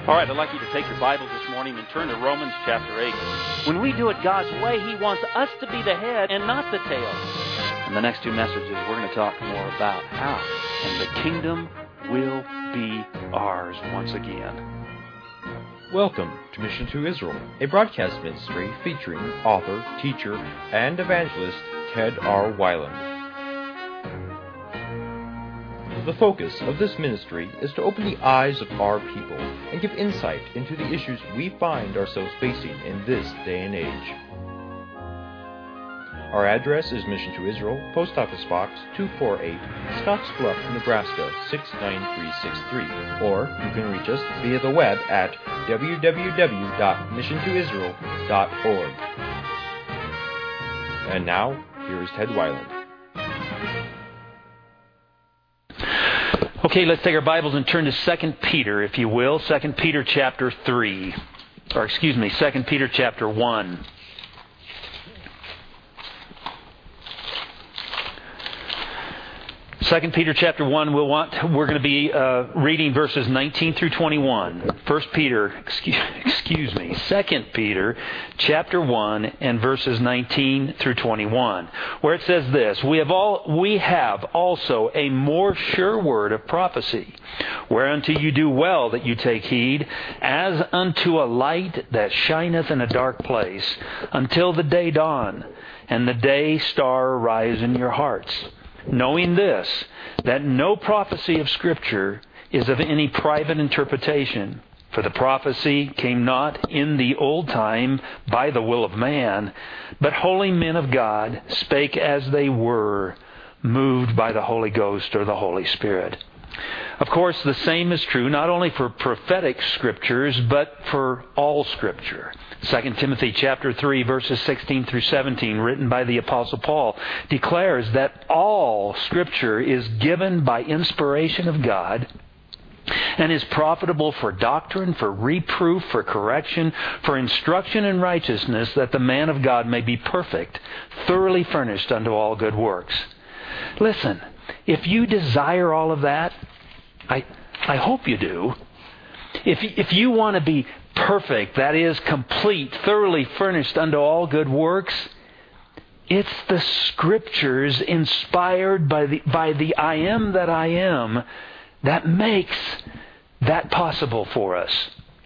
All right, I'd like you to take your Bibles this morning and turn to Romans chapter 8. When we do it God's way, He wants us to be the head and not the tail. In the next two messages, we're going to talk more about how, and the kingdom will be ours once again. Welcome to Mission to Israel, a broadcast ministry featuring author, teacher, and evangelist Ted R. Weiland. The focus of this ministry is to open the eyes of our people and give insight into the issues we find ourselves facing in this day and age. Our address is Mission to Israel, Post Office Box 248, Scottsbluff, Nebraska 69363, or you can reach us via the web at www.missiontoisrael.org. And now, here is Ted Weiland. Okay, let's take our Bibles and turn to 2 Peter, if you will. 2 Peter chapter 3. 2 Peter chapter 1. 2 Peter chapter 1, we're going to be reading verses 19 through 21. 2 Peter chapter 1 and verses 19 through 21, where it says this: We have also a more sure word of prophecy, whereunto you do well that you take heed, as unto a light that shineth in a dark place, until the day dawn, and the day star arise in your hearts. Knowing this, that no prophecy of Scripture is of any private interpretation. For the prophecy came not in the old time by the will of man, but holy men of God spake as they were, moved by the Holy Ghost or the Holy Spirit. Of course, the same is true not only for prophetic Scriptures, but for all Scripture. 2 Timothy chapter 3, verses 16 through 17, written by the Apostle Paul, declares that all Scripture is given by inspiration of God and is profitable for doctrine, for reproof, for correction, for instruction in righteousness, that the man of God may be perfect, thoroughly furnished unto all good works. Listen, if you desire all of that, I hope you do. If you want to be perfect, that is, complete, thoroughly furnished unto all good works, it's the Scriptures inspired by the I am that I am that makes that possible for us.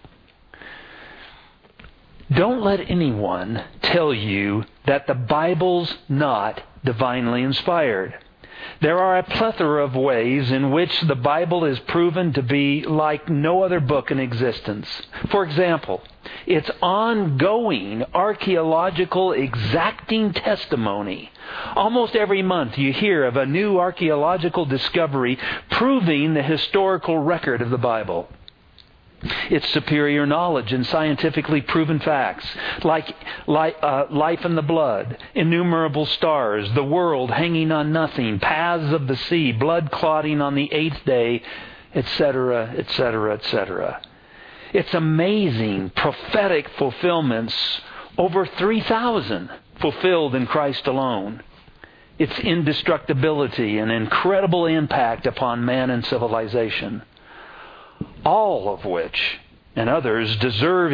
Don't let anyone tell you that the Bible's not divinely inspired. There are a plethora of ways in which the Bible is proven to be like no other book in existence. For example, its ongoing archaeological exacting testimony. Almost every month you hear of a new archaeological discovery proving the historical record of the Bible. Its superior knowledge and scientifically proven facts, like life in the blood, innumerable stars, the world hanging on nothing, paths of the sea, blood clotting on the eighth day, etc., etc., etc. Its amazing prophetic fulfillments, over 3,000 fulfilled in Christ alone. Its indestructibility and incredible impact upon man and civilization. All of which, and others, deserve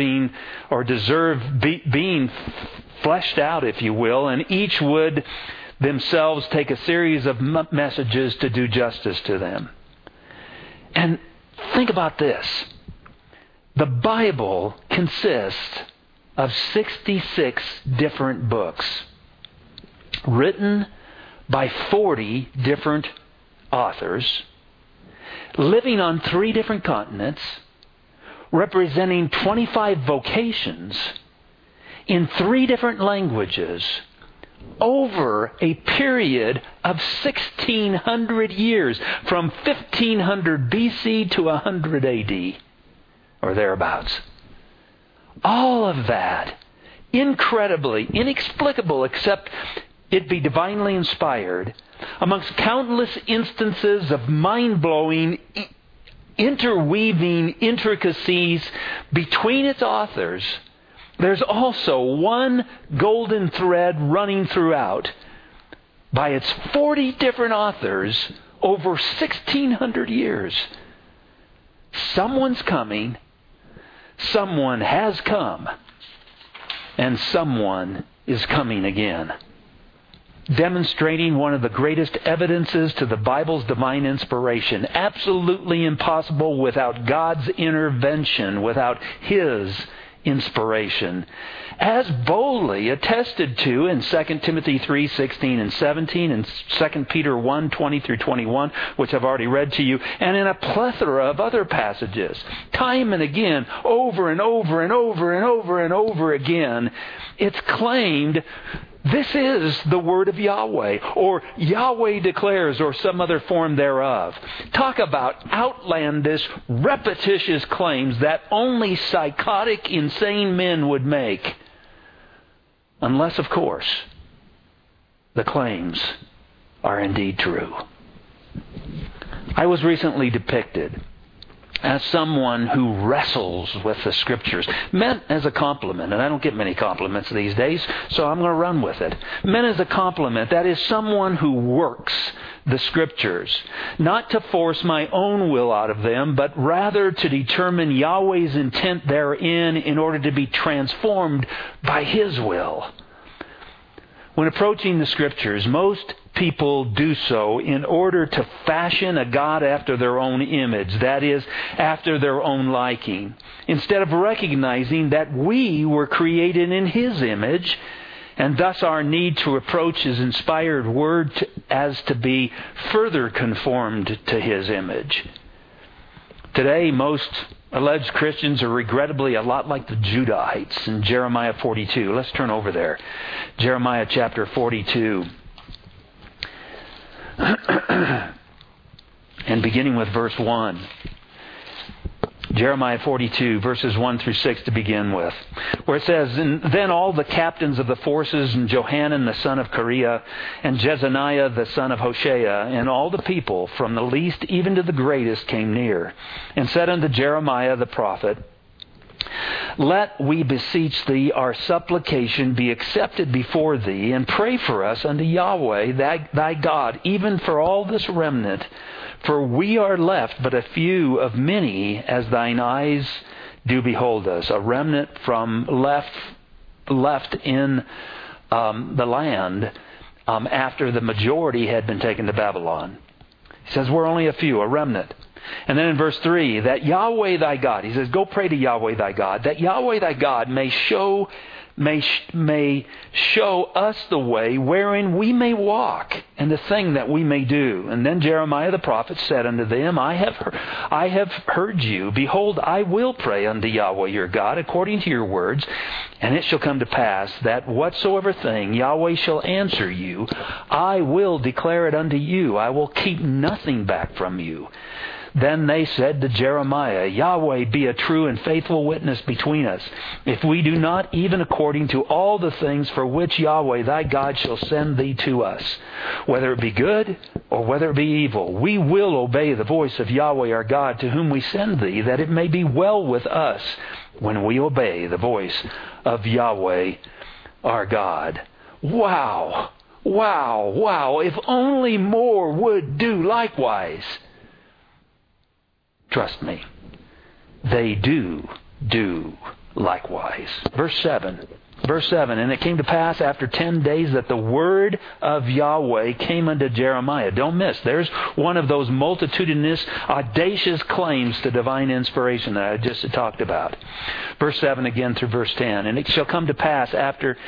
being fleshed out, if you will, and each would themselves take a series of messages to do justice to them. And think about this. The Bible consists of 66 different books, written by 40 different authors, living on 3 different continents, representing 25 vocations in 3 different languages over a period of 1,600 years, from 1500 BC to 100 AD, or thereabouts. All of that, incredibly, inexplicable, except it be divinely inspired, amongst countless instances of mind-blowing, interweaving intricacies between its authors, there's also one golden thread running throughout by its 40 different authors over 1,600 years. Someone's coming Someone has come, and someone is coming again. Demonstrating one of the greatest evidences to the Bible's divine inspiration. Absolutely impossible without God's intervention, without His inspiration. As boldly attested to in 2 Timothy 3:16 and 17 and 2 Peter 1:20 through 21, which I've already read to you, and in a plethora of other passages. Time and again, over and over and over and over and over again, it's claimed this is the word of Yahweh, or Yahweh declares, or some other form thereof. Talk about outlandish, repetitious claims that only psychotic, insane men would make. Unless, of course, the claims are indeed true. I was recently depicted as someone who wrestles with the Scriptures. Meant as a compliment, and I don't get many compliments these days, so I'm going to run with it. Meant as a compliment, that is someone who works the Scriptures, not to force my own will out of them, but rather to determine Yahweh's intent therein in order to be transformed by His will. When approaching the Scriptures, most people do so in order to fashion a God after their own image, that is, after their own liking, instead of recognizing that we were created in His image, and thus our need to approach His inspired Word as to be further conformed to His image. Today, most alleged Christians are regrettably a lot like the Judahites in Jeremiah 42. Let's turn over there. Jeremiah chapter 42. And beginning with verse 1. Jeremiah 42, verses 1 through 6 to begin with, where it says, "And then all the captains of the forces, and Johanan the son of Kareah, and Jezaniah the son of Hoshea, and all the people, from the least even to the greatest, came near, and said unto Jeremiah the prophet, Let, we beseech thee, our supplication be accepted before thee, and pray for us unto Yahweh thy God, even for all this remnant. For we are left but a few of many, as thine eyes do behold us." A remnant from left in the land after the majority had been taken to Babylon. He says, we're only a few, a remnant. And then in verse 3, that Yahweh thy God, he says, go pray to Yahweh thy God, that Yahweh thy God may show us the way wherein we may walk, and the thing that we may do. And then Jeremiah the prophet said unto them, I have heard you. Behold, I will pray unto Yahweh your God according to your words, and it shall come to pass that whatsoever thing Yahweh shall answer you, I will declare it unto you. I will keep nothing back from you. Then they said to Jeremiah, Yahweh be a true and faithful witness between us, if we do not even according to all the things for which Yahweh thy God shall send thee to us, whether it be good or whether it be evil. We will obey the voice of Yahweh our God, to whom we send thee, that it may be well with us when we obey the voice of Yahweh our God. Wow! Wow! Wow! If only more would do likewise. Trust me, they do likewise. Verse 7, and it came to pass after 10 days that the word of Yahweh came unto Jeremiah. Don't miss. There's one of those multitudinous, audacious claims to divine inspiration that I just talked about. Verse 7 again through verse 10. And it shall come to pass after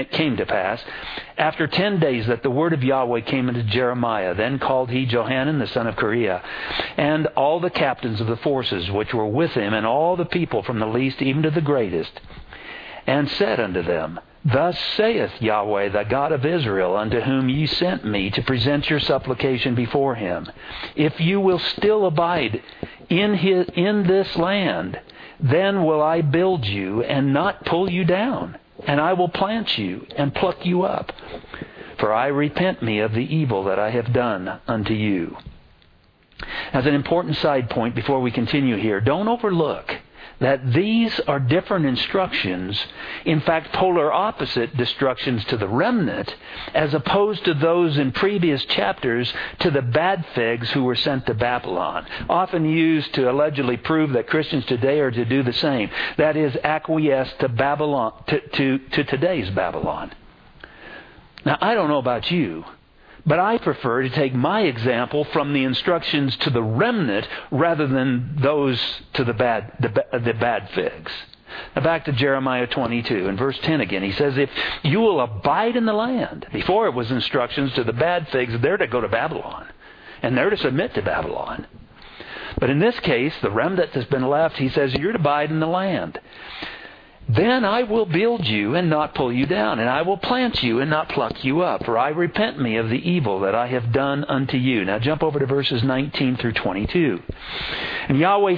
10 days that the word of Yahweh came unto Jeremiah. Then called he Johanan the son of Kareah, and all the captains of the forces which were with him, and all the people from the least even to the greatest, and said unto them, Thus saith Yahweh, the God of Israel, unto whom ye sent me to present your supplication before him, if you will still abide in this land, then will I build you and not pull you down, and I will plant you and pluck you up. For I repent me of the evil that I have done unto you. As an important side point before we continue here, don't overlook that these are different instructions, in fact, polar opposite instructions to the remnant, as opposed to those in previous chapters to the bad figs who were sent to Babylon, often used to allegedly prove that Christians today are to do the same. That is, acquiesce to Babylon, to today's Babylon. Now, I don't know about you, but I prefer to take my example from the instructions to the remnant rather than those to the bad figs. Now back to Jeremiah 22 and verse 10 again. He says, if you will abide in the land. Before it was instructions to the bad figs, they're to go to Babylon. And they're to submit to Babylon. But in this case, the remnant that's been left, he says, you're to abide in the land. Then I will build you and not pull you down, and I will plant you and not pluck you up, for I repent me of the evil that I have done unto you. Now jump over to verses 19 through 22. And Yahweh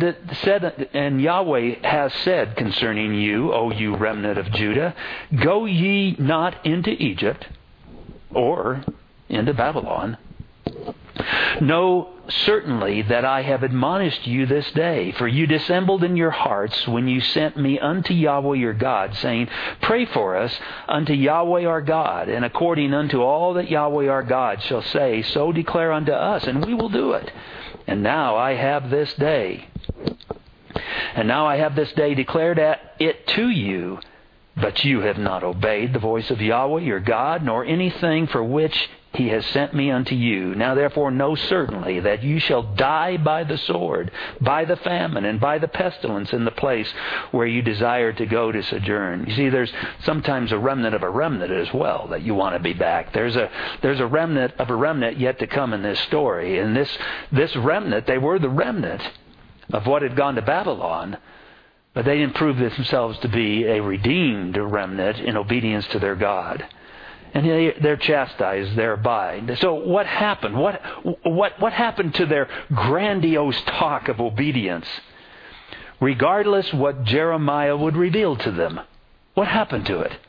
has said concerning you, O you remnant of Judah, go ye not into Egypt or into Babylon. Know certainly that I have admonished you this day, for you dissembled in your hearts when you sent me unto Yahweh your God, saying, pray for us unto Yahweh our God, and according unto all that Yahweh our God shall say, so declare unto us, and we will do it. And now I have this day declared it to you, but you have not obeyed the voice of Yahweh your God, nor anything for which He has sent me unto you. Now therefore know certainly that you shall die by the sword, by the famine, and by the pestilence in the place where you desire to go to sojourn. You see, there's sometimes a remnant of a remnant as well that you want to be back. There's a remnant of a remnant yet to come in this story. And this remnant, they were the remnant of what had gone to Babylon, but they didn't prove themselves to be a redeemed remnant in obedience to their God. And they're chastised thereby. So what happened? What happened to their grandiose talk of obedience? Regardless what Jeremiah would reveal to them. What happened to it?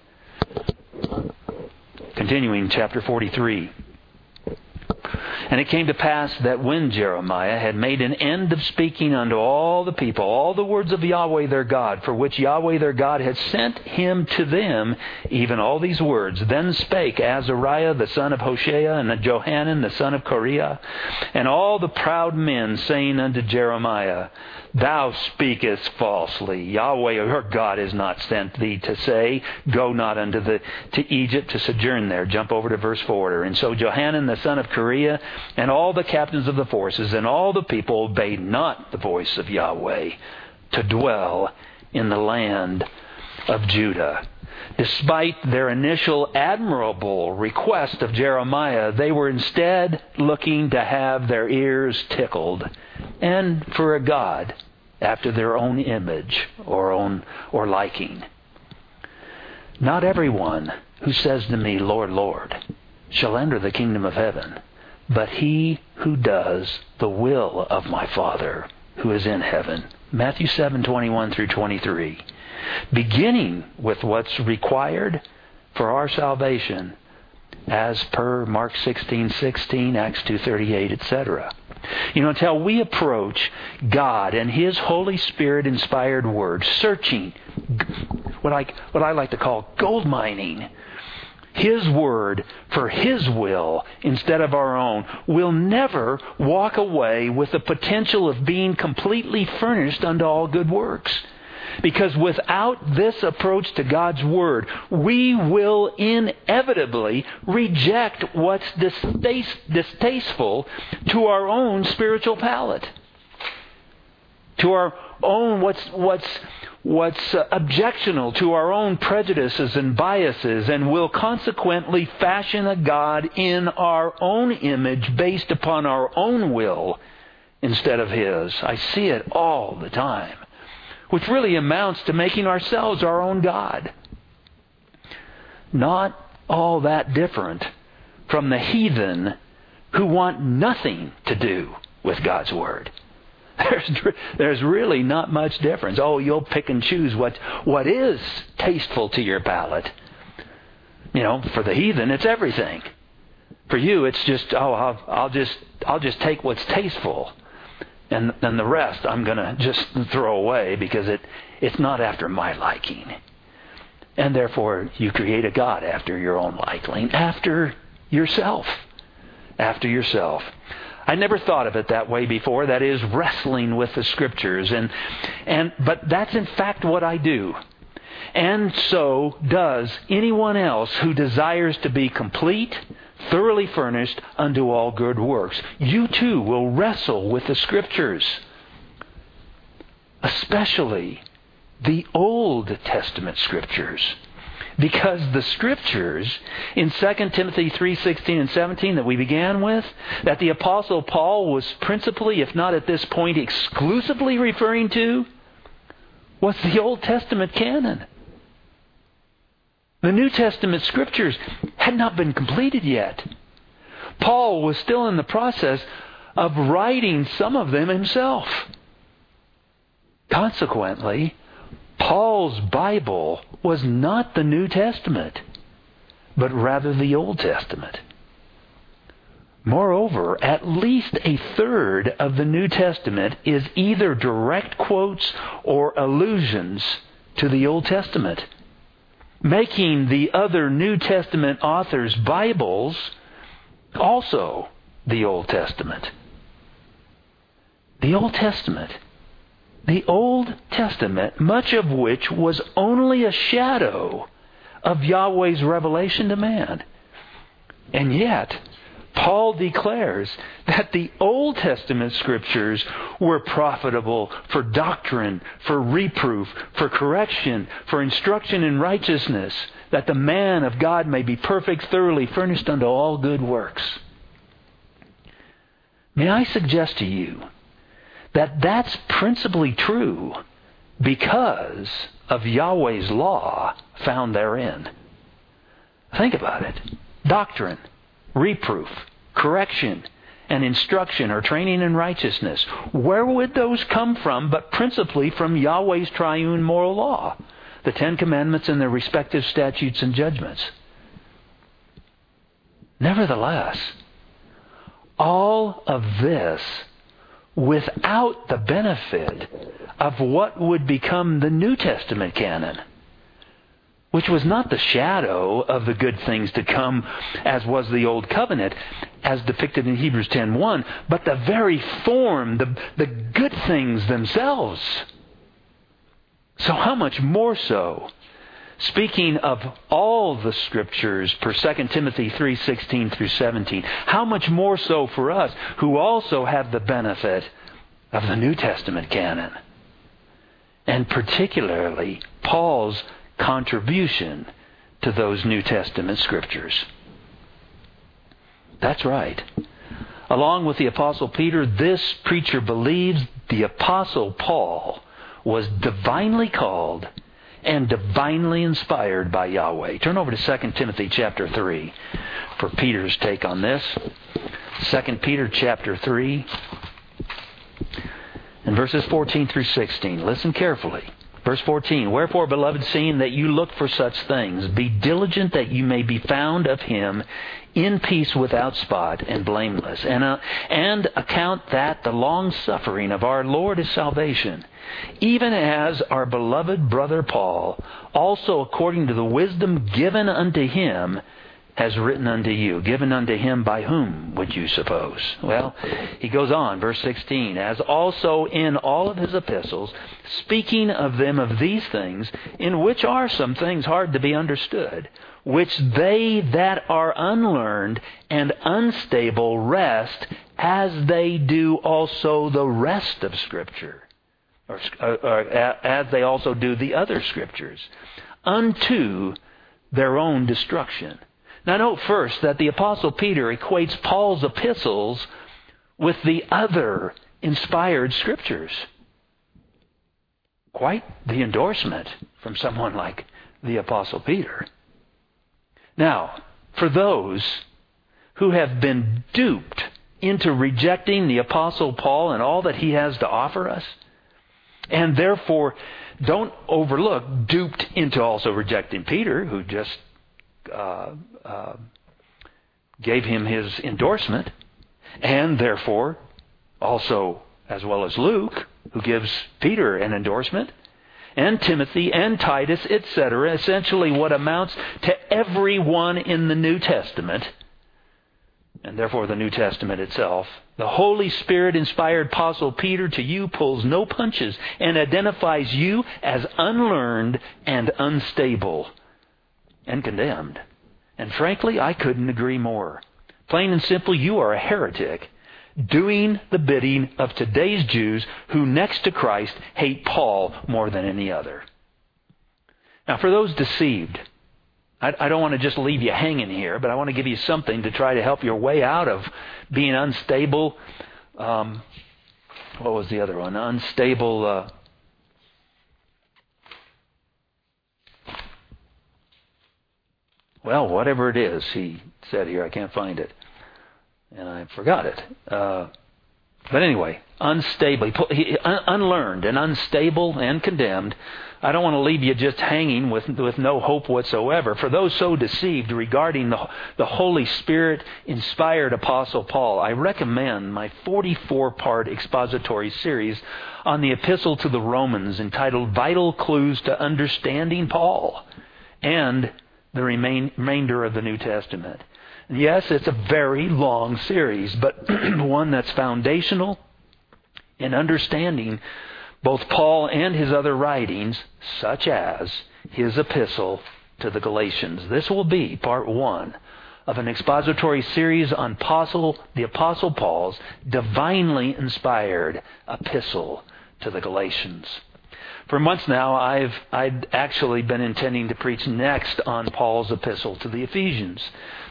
Continuing chapter 43. And it came to pass that when Jeremiah had made an end of speaking unto all the people, all the words of Yahweh their God, for which Yahweh their God had sent him to them, even all these words, then spake Azariah the son of Hoshea, and Johanan the son of Kareah, and all the proud men, saying unto Jeremiah, Thou speakest falsely. Yahweh your God has not sent thee to say, Go not to Egypt to sojourn there. Jump over to verse 4. And so Johanan the son of Kareah, and all the captains of the forces, and all the people obeyed not the voice of Yahweh to dwell in the land of Judah. Despite their initial admirable request of Jeremiah, they were instead looking to have their ears tickled, and for a god after their own image or liking. Not everyone who says to me, Lord, Lord, shall enter the kingdom of heaven, but he who does the will of my Father who is in heaven. Matthew 7:21 through 23. Beginning with what's required for our salvation, as per Mark 16:16, Acts 2:38, etc. Until we approach God and His Holy Spirit-inspired Word, searching, what I like to call gold mining, His Word for His will instead of our own, we'll never walk away with the potential of being completely furnished unto all good works. Because without this approach to God's Word, we will inevitably reject what's distasteful to our own spiritual palate. To our own, what's objectionable to our own prejudices and biases, and will consequently fashion a God in our own image based upon our own will instead of His. I see it all the time. Which really amounts to making ourselves our own God. Not all that different from the heathen who want nothing to do with God's Word. There's really not much difference. Oh, you'll pick and choose what is tasteful to your palate. For the heathen, it's everything. For you, it's just, I'll just take what's tasteful. And the rest I'm going to just throw away because it's not after my liking. And therefore, you create a God after your own liking, after yourself. After yourself. I never thought of it that way before. That is, wrestling with the Scriptures. But that's in fact what I do. And so does anyone else who desires to be complete, thoroughly furnished unto all good works. You too will wrestle with the Scriptures, especially the Old Testament Scriptures. Because the Scriptures in 2 Timothy 3:16 and 17 that we began with, that the Apostle Paul was principally, if not at this point exclusively referring to, was the Old Testament canon. The New Testament Scriptures had not been completed yet. Paul was still in the process of writing some of them himself. Consequently, Paul's Bible was not the New Testament, but rather the Old Testament. Moreover, at least a third of the New Testament is either direct quotes or allusions to the Old Testament, making the other New Testament authors' Bibles also the Old Testament. The Old Testament. The Old Testament, much of which was only a shadow of Yahweh's revelation to man. And yet, Paul declares that the Old Testament Scriptures were profitable for doctrine, for reproof, for correction, for instruction in righteousness, that the man of God may be perfect, thoroughly furnished unto all good works. May I suggest to you that that's principally true because of Yahweh's law found therein. Think about it. Doctrine, reproof, correction, and instruction or training in righteousness. Where would those come from but principally from Yahweh's triune moral law? The Ten Commandments and their respective statutes and judgments. Nevertheless, all of this without the benefit of what would become the New Testament canon, which was not the shadow of the good things to come as was the Old Covenant, as depicted in Hebrews 10:1, but the very form, the good things themselves. So how much more so, speaking of all the Scriptures per 2 Timothy 3:16 through 17, how much more so for us who also have the benefit of the New Testament canon, and particularly Paul's contribution to those New Testament Scriptures. That's right. Along with the Apostle Peter, this preacher believes the Apostle Paul was divinely called and divinely inspired by Yahweh. Turn over to 2 Timothy chapter 3 for Peter's take on this. 2 Peter chapter 3 and verses 14 through 16. Listen carefully. Verse 14, "Wherefore, beloved, seeing that you look for such things, be diligent that you may be found of him in peace without spot and blameless, and account that the long-suffering of our Lord is salvation, even as our beloved brother Paul, also according to the wisdom given unto him, has written unto you." Given unto him by whom, would you suppose? Well, he goes on, verse 16, "As also in all of his epistles, speaking of them of these things, in which are some things hard to be understood, which they that are unlearned and unstable wrest, as they do also the rest of Scripture, or as they also do the other Scriptures, unto their own destruction." Now note first that the Apostle Peter equates Paul's epistles with the other inspired Scriptures. Quite the endorsement from someone like the Apostle Peter. Now, for those who have been duped into rejecting the Apostle Paul and all that he has to offer us, and therefore don't overlook duped into also rejecting Peter, who just gave him his endorsement, and therefore also as well as Luke, who gives Peter an endorsement, and Timothy and Titus, etc., essentially what amounts to everyone in the New Testament, and therefore the New Testament itself. The Holy Spirit-inspired Apostle Peter to you pulls no punches and identifies you as unlearned and unstable and condemned. And frankly, I couldn't agree more. Plain and simple, you are a heretic, doing the bidding of today's Jews who, next to Christ, hate Paul more than any other. Now, for those deceived, I don't want to just leave you hanging here, but I want to give you something to try to help your way out of being unstable. What was the other one? Unstable. Well, whatever it is, he said here. I can't find it. And I forgot it. But anyway, unstable, unlearned and unstable and condemned. I don't want to leave you just hanging with no hope whatsoever. For those so deceived regarding the Holy Spirit-inspired Apostle Paul, I recommend my 44-part expository series on the Epistle to the Romans entitled Vital Clues to Understanding Paul and the remainder of the New Testament. Yes, it's a very long series, but one that's foundational in understanding both Paul and his other writings, such as his epistle to the Galatians. This will be part one of an expository series on the Apostle Paul's divinely inspired epistle to the Galatians. For months now, I'd actually been intending to preach next on Paul's epistle to the Ephesians.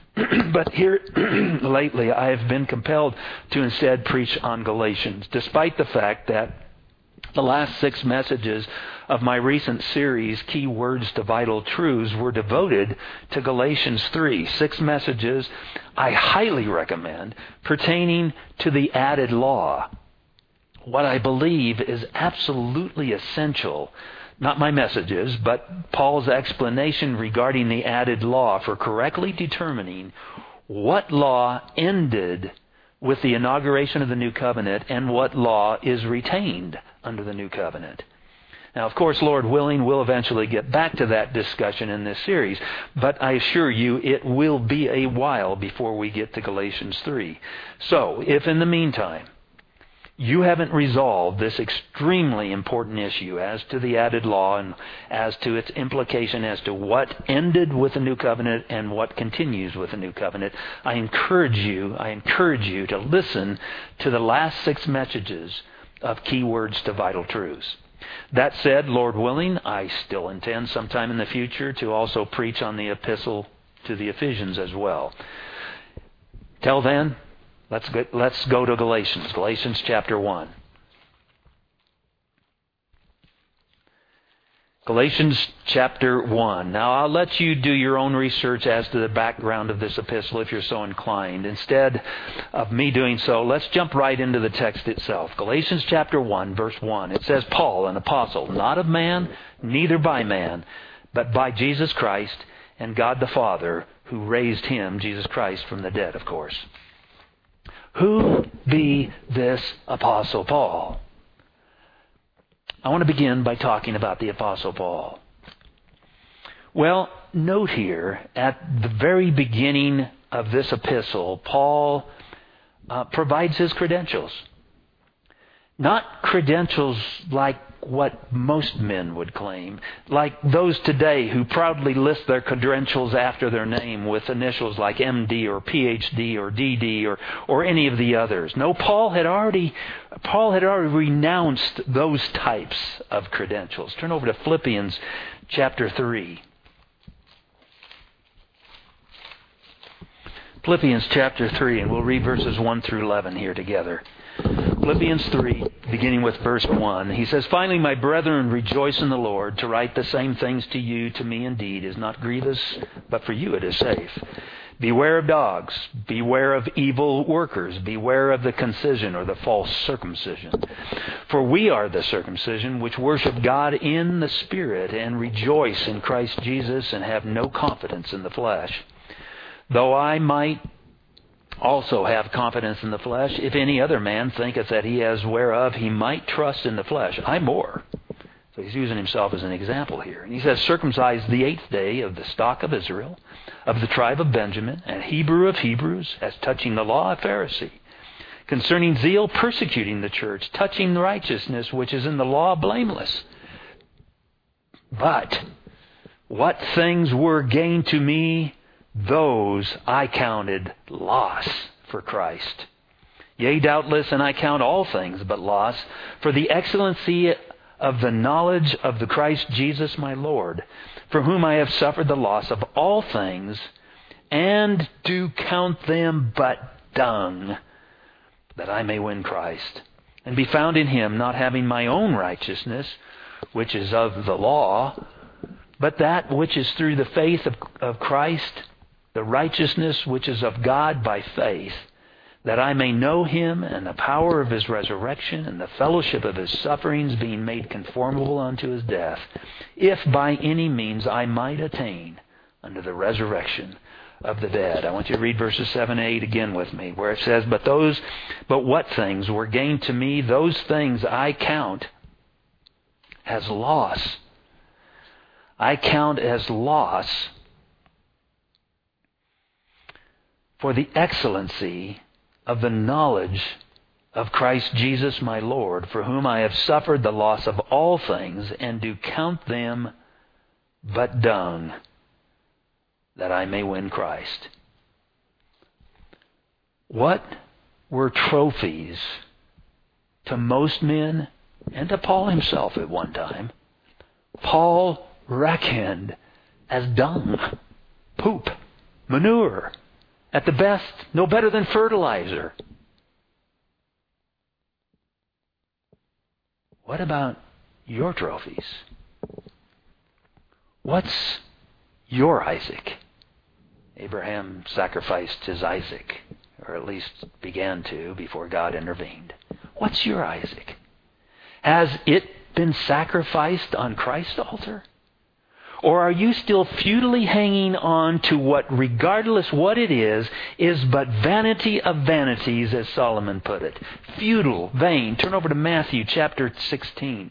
But here lately, I have been compelled to instead preach on Galatians, despite the fact that the last 6 messages of my recent series, Key Words to Vital Truths, were devoted to Galatians 3. 6 messages I highly recommend pertaining to the added law. What I believe is absolutely essential, not my messages, but Paul's explanation regarding the added law for correctly determining what law ended with the inauguration of the New Covenant and what law is retained under the New Covenant. Now, of course, Lord willing, we'll eventually get back to that discussion in this series, but I assure you it will be a while before we get to Galatians 3. So, if in the meantime you haven't resolved this extremely important issue as to the added law and as to its implication as to what ended with the New Covenant and what continues with the New Covenant, I encourage you to listen to the last 6 messages of Key Words to Vital Truths. That said, Lord willing, I still intend sometime in the future to also preach on the epistle to the Ephesians as well. Till then, let's go to Galatians. Galatians chapter 1. Galatians chapter 1. Now, I'll let you do your own research as to the background of this epistle if you're so inclined. Instead of me doing so, let's jump right into the text itself. Galatians chapter 1, verse 1. It says, Paul, an apostle, not of man, neither by man, but by Jesus Christ and God the Father, who raised him, Jesus Christ, from the dead, of course. Who be this Apostle Paul? I want to begin by talking about the Apostle Paul. Well, note here, at the very beginning of this epistle, Paul provides his credentials. Not credentials like what most men would claim, like those today who proudly list their credentials after their name with initials like MD or PhD or DD or any of the others. No, Paul had already renounced those types of credentials. Turn over to Philippians chapter 3. Philippians chapter 3, and we'll read verses 1 through 11 here together. Philippians 3, beginning with verse 1. He says, Finally, my brethren, rejoice in the Lord. To write the same things to you, to me indeed, is not grievous, but for you it is safe. Beware of dogs. Beware of evil workers. Beware of the concision or the false circumcision. For we are the circumcision which worship God in the Spirit and rejoice in Christ Jesus and have no confidence in the flesh. Though I might also have confidence in the flesh. If any other man thinketh that he has whereof he might trust in the flesh, I more. So he's using himself as an example here. And he says, circumcised the 8th day of the stock of Israel, of the tribe of Benjamin, and Hebrew of Hebrews, as touching the law, a Pharisee. Concerning zeal, persecuting the church, touching righteousness, which is in the law, blameless. But what things were gain to me, those I counted loss for Christ. Yea, doubtless, and I count all things but loss, for the excellency of the knowledge of the Christ Jesus my Lord, for whom I have suffered the loss of all things, and do count them but dung, that I may win Christ, and be found in Him, not having my own righteousness, which is of the law, but that which is through the faith of Christ, the righteousness which is of God by faith, that I may know Him and the power of His resurrection and the fellowship of His sufferings, being made conformable unto His death, if by any means I might attain unto the resurrection of the dead. I want you to read verses 7 and 8 again with me, where it says, But what things were gained to me, those things I count as loss. I count as loss for the excellency of the knowledge of Christ Jesus my Lord, for whom I have suffered the loss of all things, and do count them but dung, that I may win Christ. What were trophies to most men, and to Paul himself at one time? Paul reckoned as dung, poop, manure. At the best, no better than fertilizer. What about your trophies? What's your Isaac? Abraham sacrificed his Isaac, or at least began to before God intervened. What's your Isaac? Has it been sacrificed on Christ's altar? Or are you still futilely hanging on to what, regardless what it is but vanity of vanities, as Solomon put it? Futile, vain. Turn over to Matthew chapter 16.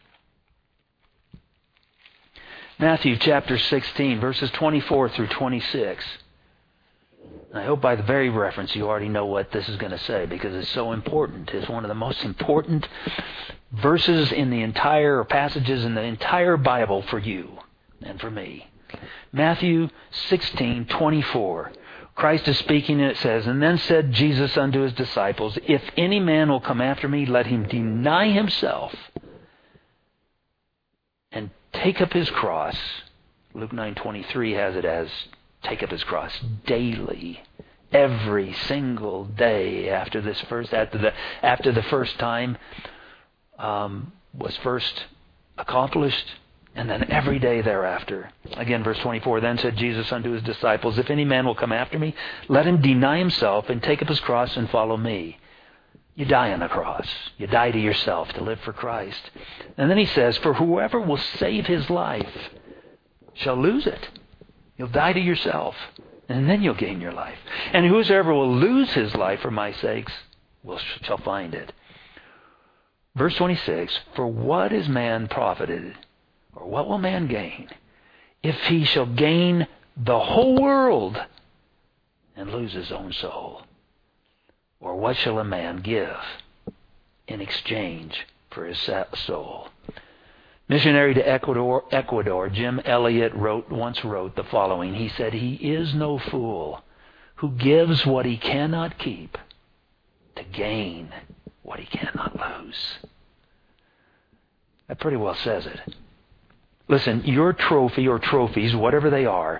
Matthew chapter 16, verses 24 through 26. I hope by the very reference you already know what this is going to say, because it's so important. It's one of the most important verses in the entire, or passages in the entire Bible for you and for me. Matthew 16:24. Christ is speaking, and it says, And then said Jesus unto His disciples, If any man will come after me, let him deny himself and take up his cross. Luke 9:23 has it as take up his cross daily, every single day after the first time was first accomplished, and then every day thereafter. Again, verse 24, Then said Jesus unto His disciples, If any man will come after me, let him deny himself and take up his cross and follow me. You die on the cross. You die to yourself to live for Christ. And then He says, For whoever will save his life shall lose it. You'll die to yourself, and then you'll gain your life. And whosoever will lose his life for my sakes shall find it. Verse 26, For what is man profited, or what will man gain, if he shall gain the whole world and lose his own soul? Or what shall a man give in exchange for his soul? Missionary to Ecuador, Jim Elliot once wrote the following. He said, He is no fool who gives what he cannot keep to gain what he cannot lose. That pretty well says it. Listen, your trophy or trophies, whatever they are,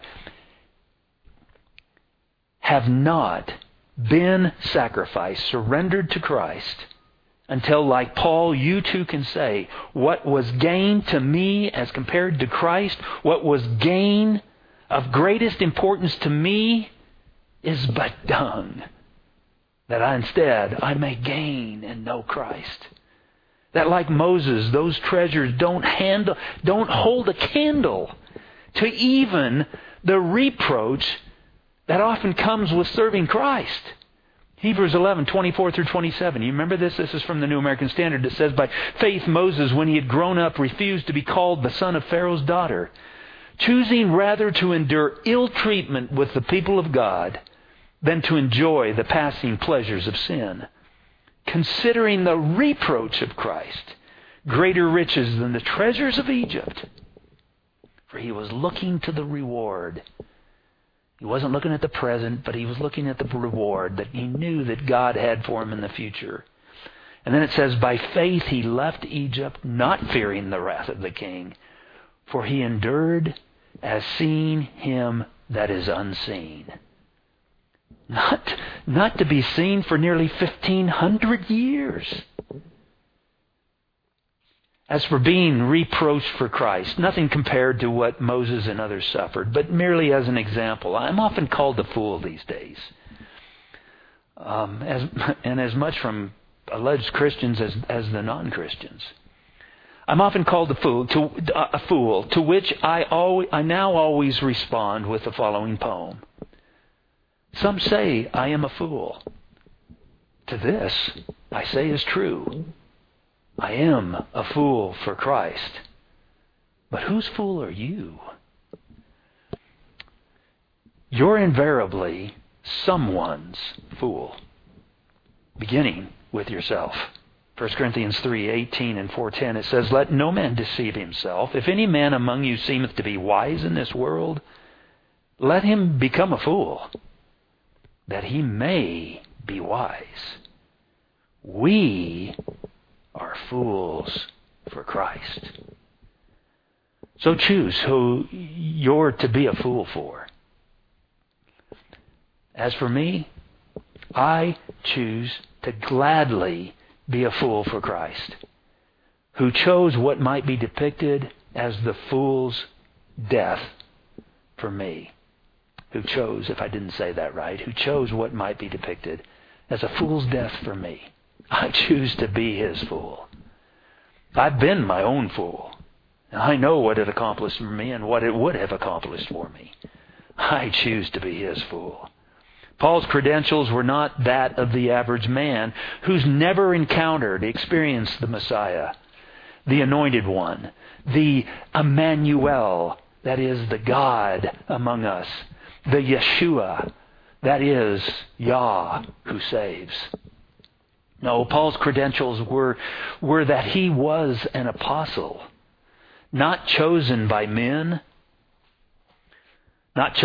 have not been sacrificed, surrendered to Christ, until, like Paul, you too can say, what was gain to me as compared to Christ, what was gain of greatest importance to me is but dung, that instead I may gain and know Christ. That, like Moses, those treasures don't hold a candle to even the reproach that often comes with serving Christ. Hebrews 11:24 through 27. You remember this? This is from the New American Standard. It says, by faith Moses, when he had grown up, refused to be called the son of Pharaoh's daughter, choosing rather to endure ill treatment with the people of God than to enjoy the passing pleasures of sin, considering the reproach of Christ greater riches than the treasures of Egypt. For he was looking to the reward. He wasn't looking at the present, but he was looking at the reward that he knew that God had for him in the future. And then it says, by faith he left Egypt, not fearing the wrath of the king, for he endured as seeing him that is unseen. Not to be seen for nearly 1,500 years. As for being reproached for Christ, nothing compared to what Moses and others suffered, but merely as an example. I'm often called a fool these days. As much from alleged Christians as the non-Christians. I'm often called a fool, to which I now always respond with the following poem. Some say I am a fool. To this I say is true. I am a fool for Christ. But whose fool are you? You're invariably someone's fool, beginning with yourself. 1 Corinthians 3:18 and 4:10, it says, let no man deceive himself. If any man among you seemeth to be wise in this world, let him become a fool, that he may be wise. We are fools for Christ. So choose who you're to be a fool for. As for me, I choose to gladly be a fool for Christ, who chose what might be depicted as the fool's death for me. Who chose, if I didn't say that right, who chose what might be depicted as a fool's death for me. I choose to be his fool. I've been my own fool. And I know what it accomplished for me and what it would have accomplished for me. I choose to be his fool. Paul's credentials were not that of the average man who's never experienced the Messiah, the Anointed One, the Emmanuel, that is the God among us, the Yeshua, that is Yah who saves. No, Paul's credentials were that he was an apostle, not chosen by men, but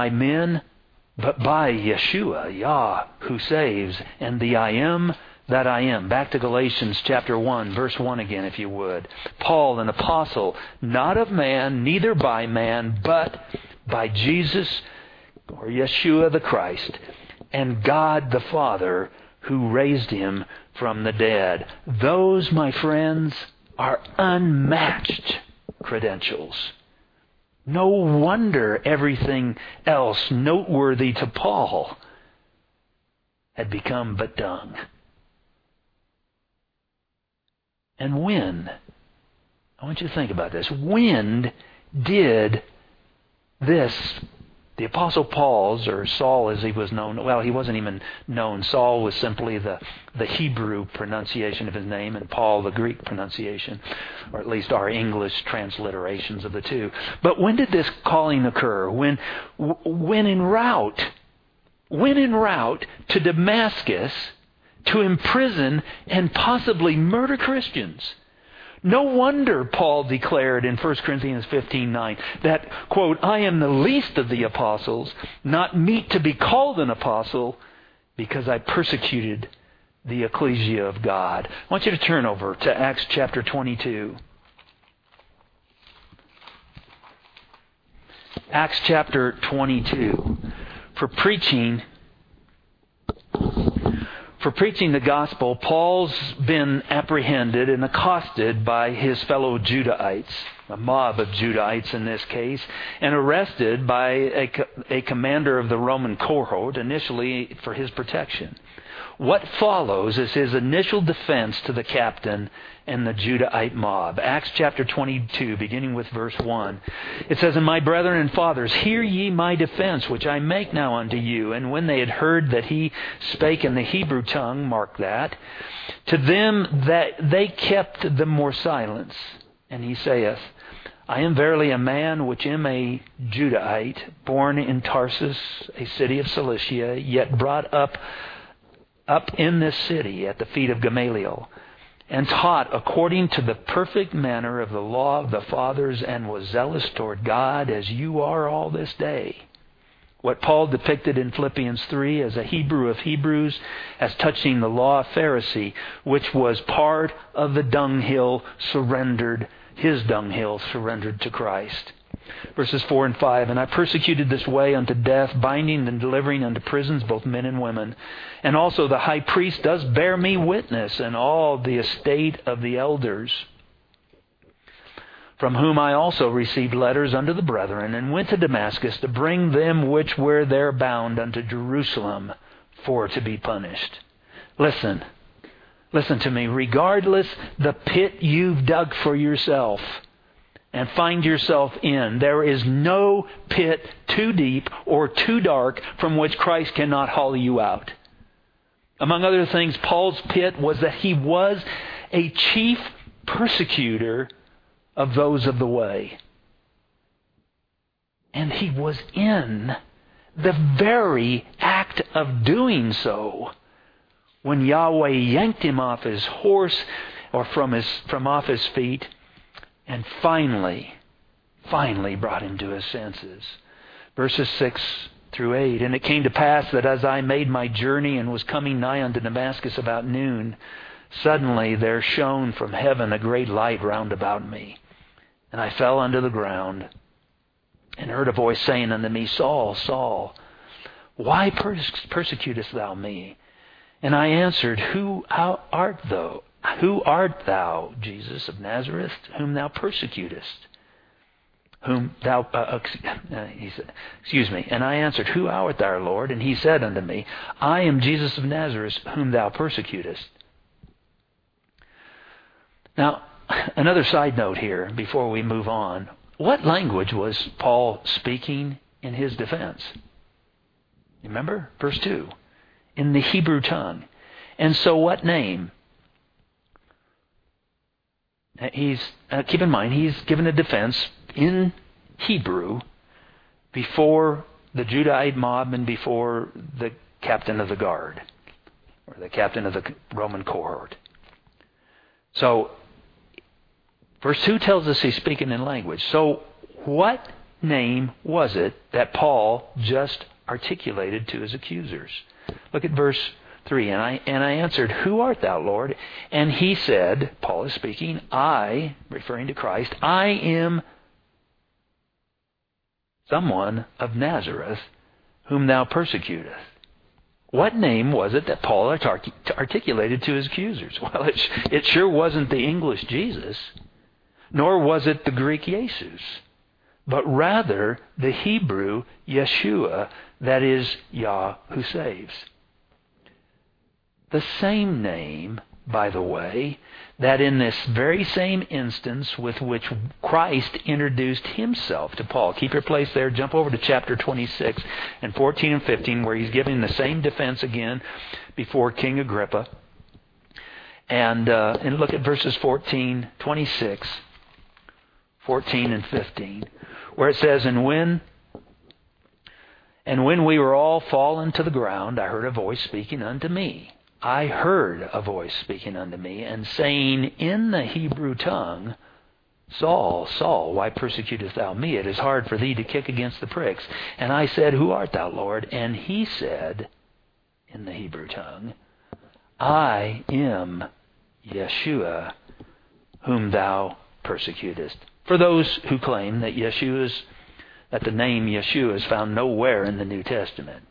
by Yeshua, Yah, who saves, and the I am that I am. Back to Galatians chapter 1, verse 1 again, if you would. Paul, an apostle, not of man, neither by man, but by Jesus, or Yeshua the Christ, and God the Father, who raised him from the dead. Those, my friends, are unmatched credentials. No wonder everything else noteworthy to Paul had become but dung. And I want you to think about this, when did this, the Apostle Paul's, or Saul as he was known, well, he wasn't even known. Saul was simply the Hebrew pronunciation of his name, and Paul the Greek pronunciation, or at least our English transliterations of the two. But when did this calling occur? When en route to Damascus to imprison and possibly murder Christians. No wonder Paul declared in 1 Corinthians 15:9 that, quote, I am the least of the apostles, not meet to be called an apostle, because I persecuted the ecclesia of God. I want you to turn over to Acts chapter 22. Acts chapter 22. For preaching the gospel, Paul's been apprehended and accosted by his fellow Judahites, a mob of Judahites in this case, and arrested by a commander of the Roman cohort, initially for his protection. What follows is his initial defense to the captain and the Judahite mob. Acts chapter 22, beginning with verse 1. It says, "And my brethren and fathers, hear ye my defense, which I make now unto you. And when they had heard that he spake in the Hebrew tongue," mark that, "to them that they kept the more silence. And he saith, I am verily a man which am a Judahite, born in Tarsus, a city of Cilicia, yet brought up in this city at the feet of Gamaliel, and taught according to the perfect manner of the law of the fathers, and was zealous toward God, as you are all this day." What Paul depicted in Philippians 3 as a Hebrew of Hebrews, as touching the law of Pharisee, which was part of the dunghill surrendered, his dunghill surrendered to Christ. Verses 4 and 5, "And I persecuted this way unto death, binding and delivering unto prisons both men and women. And also the high priest does bear me witness, and all the estate of the elders, from whom I also received letters unto the brethren, and went to Damascus to bring them which were there bound unto Jerusalem for to be punished." Listen to me. Regardless the pit you've dug for yourself and find yourself in, there is no pit too deep or too dark from which Christ cannot haul you out. Among other things, Paul's pit was that he was a chief persecutor of those of the way. And he was in the very act of doing so when Yahweh yanked him off his horse or from off his feet and finally brought him to his senses. Verses 6 through 8, "And it came to pass that as I made my journey and was coming nigh unto Damascus about noon, suddenly there shone from heaven a great light round about me. And I fell unto the ground, and heard a voice saying unto me, Saul, Saul, why persecutest thou me? And I answered, Who art thou? Who art thou, Jesus of Nazareth, whom thou persecutest? Whom thou, he said, excuse me. And I answered, Who art thou, Lord? And he said unto me, I am Jesus of Nazareth, whom thou persecutest. Now, another side note here before we move on. What language was Paul speaking in his defense? Remember? Verse 2. In the Hebrew tongue. And so what name? Keep in mind, he's given a defense in Hebrew before the Judahite mob and before the captain of the guard, or the captain of the Roman cohort. So, verse 2 tells us he's speaking in language. So, what name was it that Paul just articulated to his accusers? Look at verse 3. And I answered, Who art thou, Lord? And he said, Paul is speaking, I, referring to Christ, I am someone of Nazareth whom thou persecutest. What name was it that Paul articulated to his accusers? Well, it sure wasn't the English Jesus, nor was it the Greek Jesus, but rather the Hebrew Yeshua, that is, Yah who saves. The same name, by the way, that in this very same instance with which Christ introduced himself to Paul. Keep your place there. Jump over to chapter 26 and 14 and 15, where he's giving the same defense again before King Agrippa. And look at verses 14, 26, 14 and 15, where it says, And when we were all fallen to the ground, I heard a voice speaking unto me. I heard a voice speaking unto me, and saying in the Hebrew tongue, Saul, Saul, why persecutest thou me? It is hard for thee to kick against the pricks. And I said, Who art thou, Lord? And he said, in the Hebrew tongue, I am Yeshua, whom thou persecutest. For those who claim that that the name Yeshua is found nowhere in the New Testament.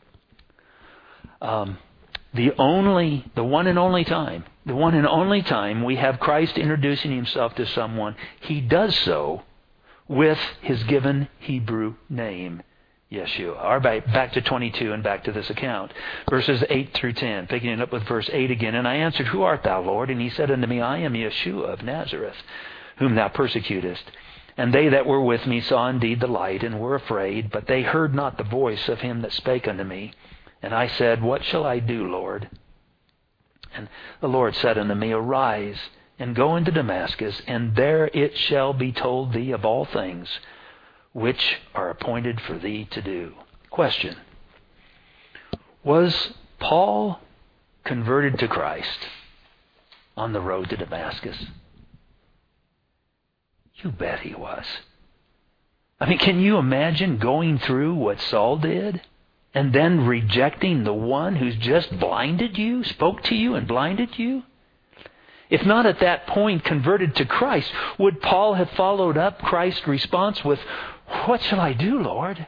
The one and only time we have Christ introducing himself to someone, he does so with his given Hebrew name, Yeshua. Or back to 22 and back to this account. Verses 8 through 10, picking it up with verse 8 again. And I answered, Who art thou, Lord? And he said unto me, I am Yeshua of Nazareth, whom thou persecutest. And they that were with me saw indeed the light, and were afraid, but they heard not the voice of him that spake unto me. And I said, What shall I do, Lord? And the Lord said unto me, Arise, and go into Damascus, and there it shall be told thee of all things which are appointed for thee to do. Question. Was Paul converted to Christ on the road to Damascus? You bet he was. I mean, can you imagine going through what Saul did and then rejecting the one who's just blinded you, spoke to you and blinded you? If not at that point converted to Christ, would Paul have followed up Christ's response with, What shall I do, Lord?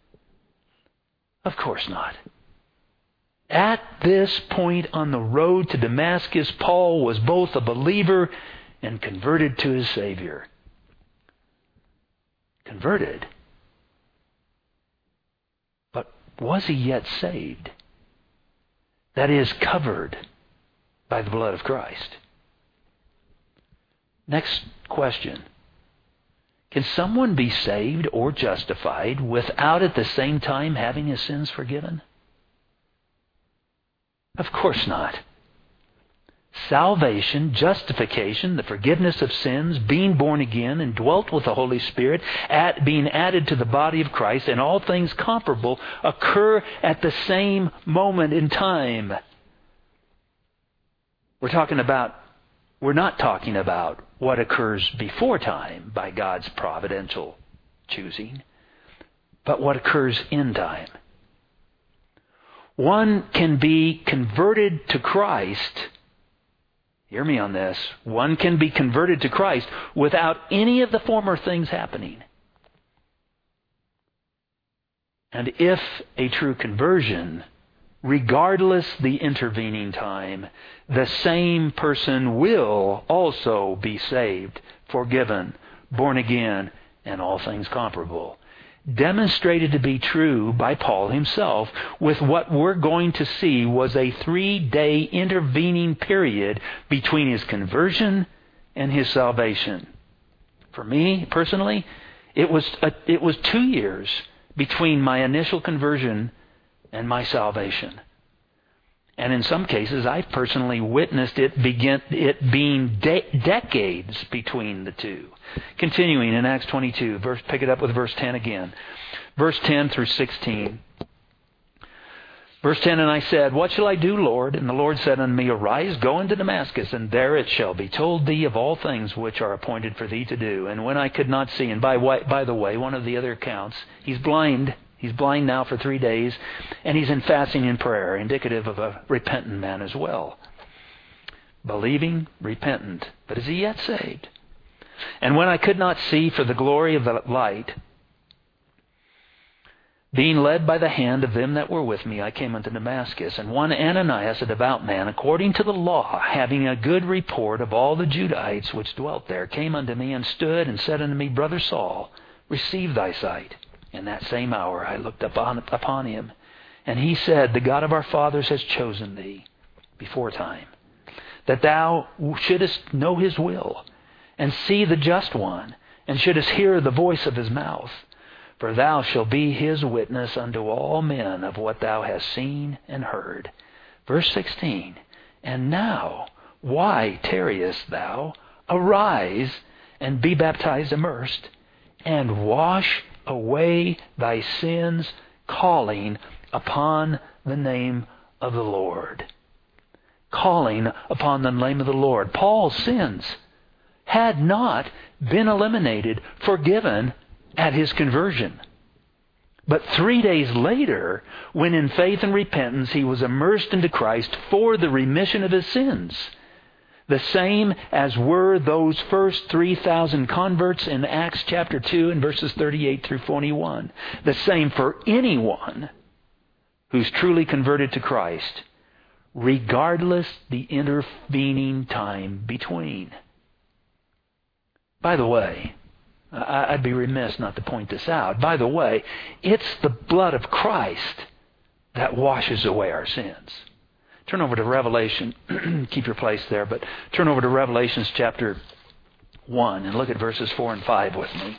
Of course not. At this point on the road to Damascus, Paul was both a believer and converted to his Savior. Converted. But was he yet saved? That is, covered by the blood of Christ. Next question. Can someone be saved or justified without at the same time having his sins forgiven? Of course not. Salvation, justification, the forgiveness of sins, being born again and dwelt with the Holy Spirit, being added to the body of Christ, and all things comparable occur at the same moment in time. We're not talking about what occurs before time by God's providential choosing, but what occurs in time. One can be converted to Christ. Hear me on this. One can be converted to Christ without any of the former things happening. And if a true conversion, regardless the intervening time, the same person will also be saved, forgiven, born again, and all things comparable. Demonstrated to be true by Paul himself with what we're going to see was a 3-day intervening period between his conversion and his salvation. For me, personally, it was 2 years between my initial conversion and my salvation. And in some cases, I've personally witnessed it being decades between the two. Continuing in Acts 22, pick it up with verse 10 again. Verse 10 through 16. Verse 10, And I said, What shall I do, Lord? And the Lord said unto me, Arise, go into Damascus, and there it shall be told thee of all things which are appointed for thee to do. And when I could not see, and by the way, one of the other accounts, he's blind. He's blind now for 3 days, and he's in fasting and prayer, indicative of a repentant man as well. Believing, repentant, but is he yet saved? And when I could not see for the glory of the light, being led by the hand of them that were with me, I came unto Damascus. And one Ananias, a devout man, according to the law, having a good report of all the Judahites which dwelt there, came unto me and stood and said unto me, Brother Saul, receive thy sight. In that same hour I looked upon him, and he said, The God of our fathers has chosen thee before time, that thou shouldest know his will, and see the just one, and shouldest hear the voice of his mouth. For thou shalt be his witness unto all men of what thou hast seen and heard. Verse 16, And now, why tarriest thou? Arise, and be baptized, immersed, and wash away thy sins, calling upon the name of the Lord. Calling upon the name of the Lord. Paul's sins had not been eliminated, forgiven at his conversion. But 3 days later, when in faith and repentance he was immersed into Christ for the remission of his sins, the same as were those first 3,000 converts in Acts chapter 2 and verses 38 through 41. The same for anyone who's truly converted to Christ, regardless the intervening time between. By the way, I'd be remiss not to point this out. By the way, it's the blood of Christ that washes away our sins. Turn over to Revelation. Keep your place there, but turn over to Revelations chapter 1 and look at verses 4 and 5 with me.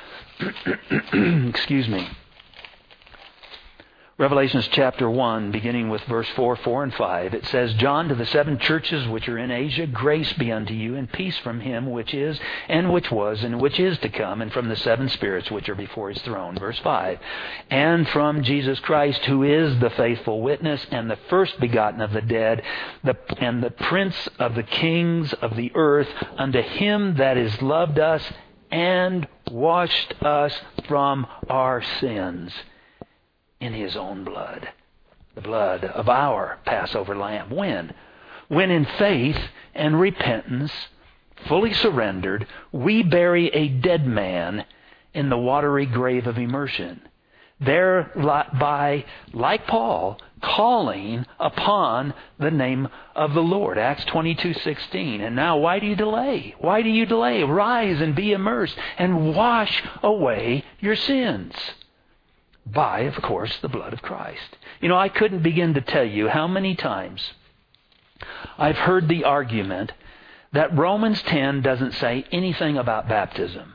Excuse me. Revelations chapter 1, beginning with verse 4, 4 and 5, it says, John, to the 7 churches which are in Asia, grace be unto you, and peace from him which is, and which was, and which is to come, and from the 7 spirits which are before his throne. Verse 5, and from Jesus Christ, who is the faithful witness, and the first begotten of the dead, and the prince of the kings of the earth, unto him that is loved us, and washed us from our sins in his own blood, the blood of our Passover lamb. When? When in faith and repentance, fully surrendered, we bury a dead man in the watery grave of immersion, thereby, like Paul, calling upon the name of the Lord. Acts 22:16. And now why do you delay? Why do you delay? Rise and be immersed and wash away your sins. By, of course, the blood of Christ. You know, I couldn't begin to tell you how many times I've heard the argument that Romans 10 doesn't say anything about baptism.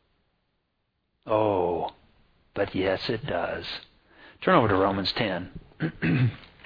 Oh, but yes, it does. Turn over to Romans 10.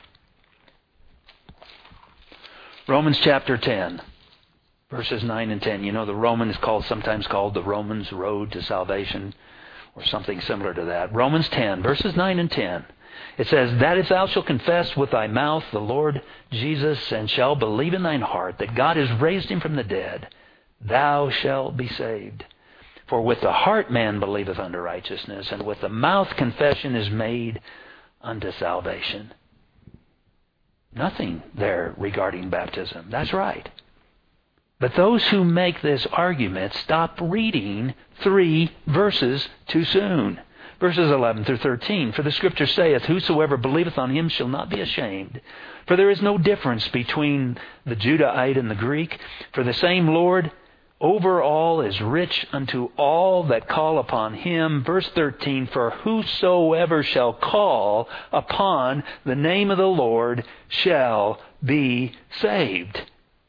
Romans chapter 10, verses 9 and 10. You know, the Roman is sometimes called the Romans' road to salvation, or something similar to that. Romans 10, verses 9 and 10. It says, that if thou shalt confess with thy mouth the Lord Jesus, and shalt believe in thine heart that God has raised him from the dead, thou shalt be saved. For with the heart man believeth unto righteousness, and with the mouth confession is made unto salvation. Nothing there regarding baptism. That's right. But those who make this argument stop reading 3 verses too soon. Verses 11 through 13. For the Scripture saith, whosoever believeth on him shall not be ashamed. For there is no difference between the Judahite and the Greek. For the same Lord over all is rich unto all that call upon him. Verse 13. For whosoever shall call upon the name of the Lord shall be saved.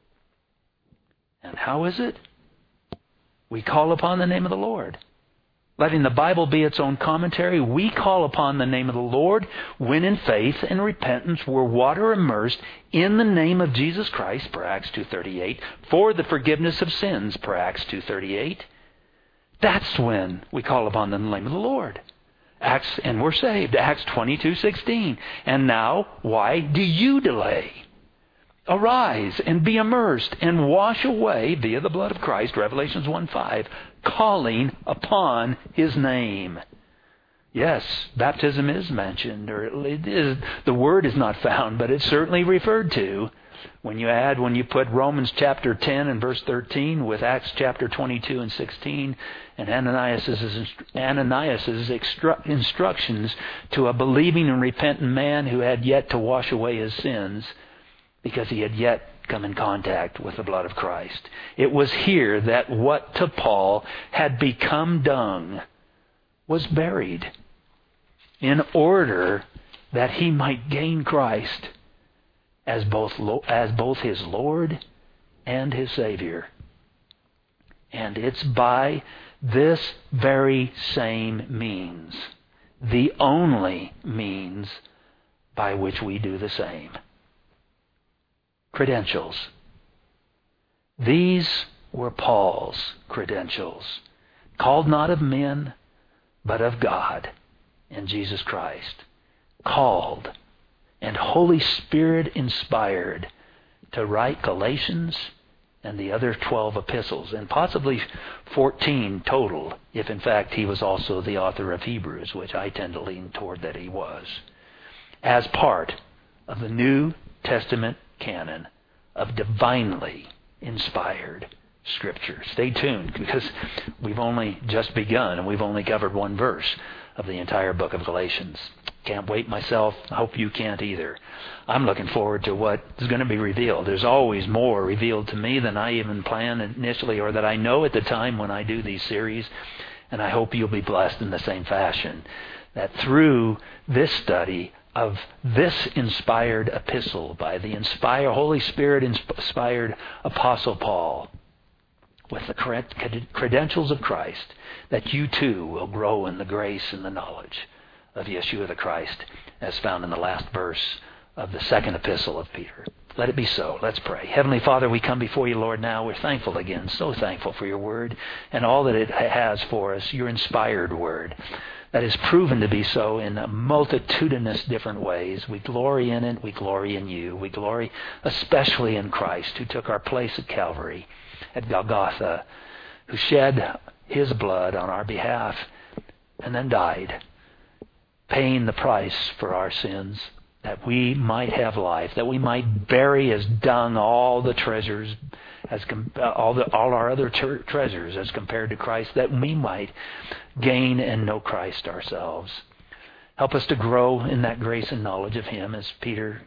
And how is it? We call upon the name of the Lord. Letting the Bible be its own commentary, we call upon the name of the Lord when in faith and repentance we're water immersed in the name of Jesus Christ, per Acts 2:38, for the forgiveness of sins, per Acts 2:38. That's when we call upon the name of the Lord. And we're saved, Acts 22:16. And now, why do you delay? Arise and be immersed and wash away, via the blood of Christ, Revelations 1:5, calling upon his name. Yes, baptism is mentioned, or the word is not found, but it's certainly referred to. When you put Romans chapter 10 and verse 13 with Acts chapter 22 and 16, and Ananias' instructions to a believing and repentant man who had yet to wash away his sins, because he had yet come in contact with the blood of Christ. It was here that what to Paul had become dung was buried, in order that he might gain Christ as both his Lord and his Savior. And it's by this very same means, the only means by which we do the same. Credentials. These were Paul's credentials, called not of men, but of God and Jesus Christ. Called and Holy Spirit inspired to write Galatians and the other 12 epistles, and possibly 14 total, if in fact he was also the author of Hebrews, which I tend to lean toward that he was, as part of the New Testament canon of divinely inspired Scripture. Stay tuned, because we've only just begun and we've only covered one verse of the entire book of Galatians. Can't wait myself. I hope you can't either. I'm looking forward to what is going to be revealed. There's always more revealed to me than I even planned initially or that I know at the time when I do these series. And I hope you'll be blessed in the same fashion. That through this study of this inspired epistle by the Holy Spirit inspired Apostle Paul with the credentials of Christ, that you too will grow in the grace and the knowledge of Yeshua the Christ, as found in the last verse of the second epistle of Peter. Let it be so. Let's pray. Heavenly Father, we come before you, Lord, now. We're thankful again, so thankful for your word and all that it has for us, your inspired word that is proven to be so in a multitudinous different ways. We glory in it. We glory in you. We glory especially in Christ, who took our place at Calvary, at Golgotha, who shed his blood on our behalf and then died, paying the price for our sins, that we might have life, that we might bury as dung all the treasures, all our other treasures as compared to Christ, that we might gain and know Christ ourselves. Help us to grow in that grace and knowledge of him, as Peter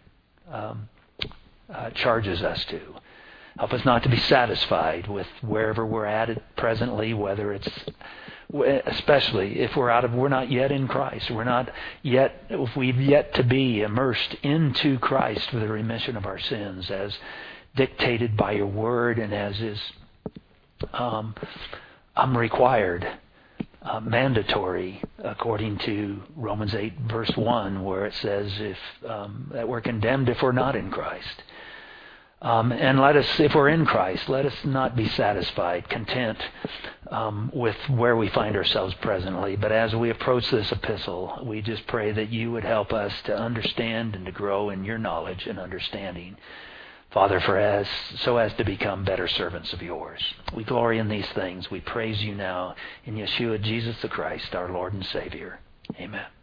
charges us to. Help us not to be satisfied with wherever we're at presently, whether it's, especially if we're not yet in Christ. If we've yet to be immersed into Christ for the remission of our sins, as dictated by your word and as is required, mandatory, according to Romans 8 verse 1, where it says that we're condemned if we're not in Christ. And let us, if we're in Christ, let us not be satisfied, content with where we find ourselves presently. But as we approach this epistle, we just pray that you would help us to understand and to grow in your knowledge and understanding, Father, so as to become better servants of yours. We glory in these things. We praise you now in Yeshua, Jesus the Christ, our Lord and Savior. Amen.